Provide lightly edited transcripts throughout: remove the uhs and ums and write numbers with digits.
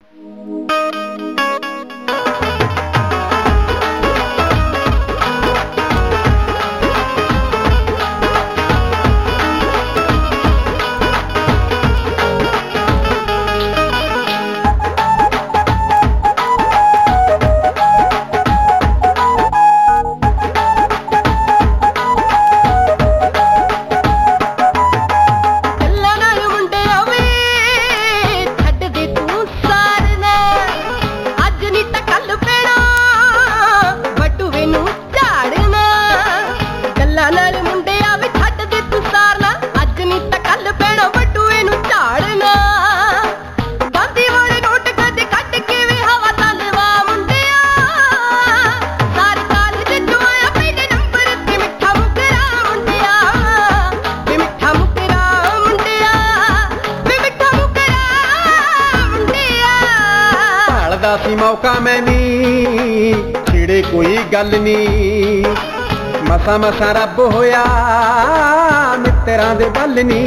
सी मौका मैं नी छिड़े कोई गल नी मसा मसा रब होया मित्तरां दे बल नी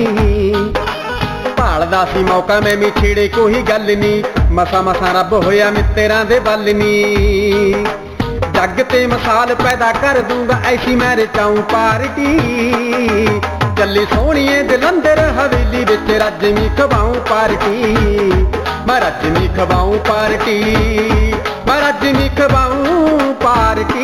भालदा सी मौका मैं भी छिड़े कोई गल नी मसा मसा रब होया मित्तरां दे बल नी जग ते मिसाल पैदा कर दूंगा ऐसी मैं रचाऊं पार्टी चली सोहणीए जलंधर हवेली विच रजमी खवाऊं पार्टी मैं रजमी खवाऊं पार्टी मैं रजमी खवाऊं पार्टी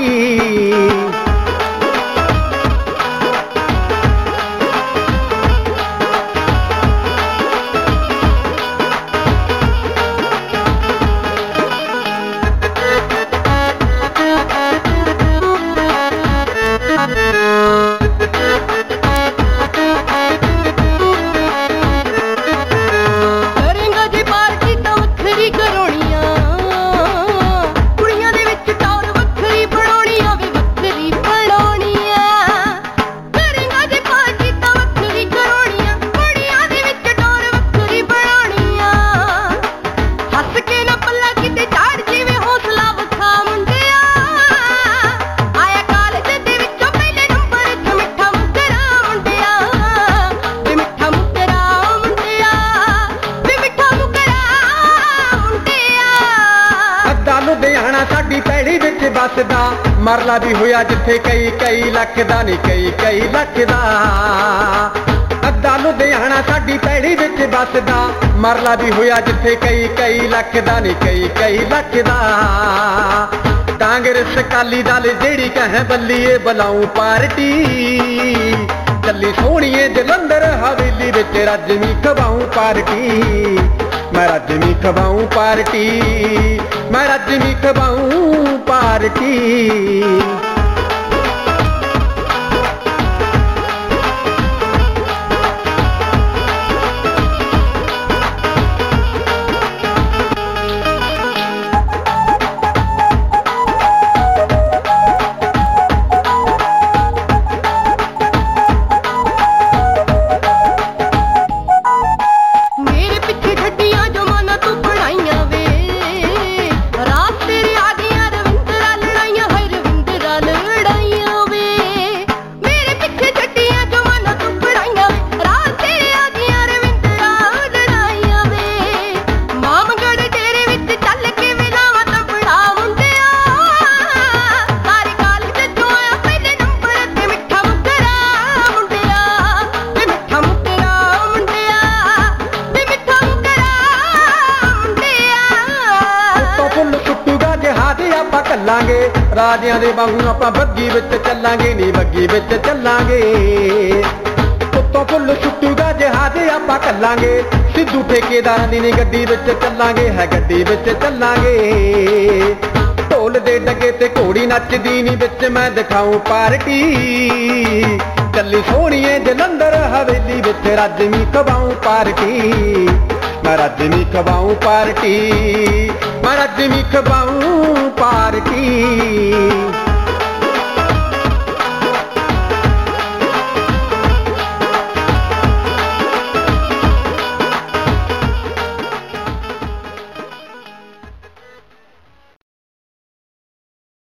लुधियाना साडी पैड़ी विच बसदा मरला भी होया जिथे कई कई लख दा नी कई लख दा अद्धा लुधियाना साडी पैड़ी विच बसदा मरला भी होया जिथे कई लख दा नी कई लख दा कांग्रेस अकाली दल जेड़ी कहे बल्लीए बुलाऊं पार्टी चली सोहणीए जलंधर हवेली विच रजमी खवाऊं पार्टी मैं रजमी खवाऊं पार्टी मैं रजमी खवाऊं पार्टी चलांगे राजियां दे वांगू आपां बग्गी विच चलांगे नी बग्गी विच चलांगे उत्तों फुल सुट्टूगा जहाज आपां कलांगे सिद्धू ठेकेदारां दी नी गड्डी विच चलांगे है गड्डी विच चलांगे ढोल दे डगे ते घोड़ी नचदी नी विच मैं दिखाऊं पार्टी चली सोहणीए जलंधर हवेली विच रजमी खवाऊं पार्टी मैं रजमी खवाऊं पार्टी मैं रजमी खवाऊं पार्टी।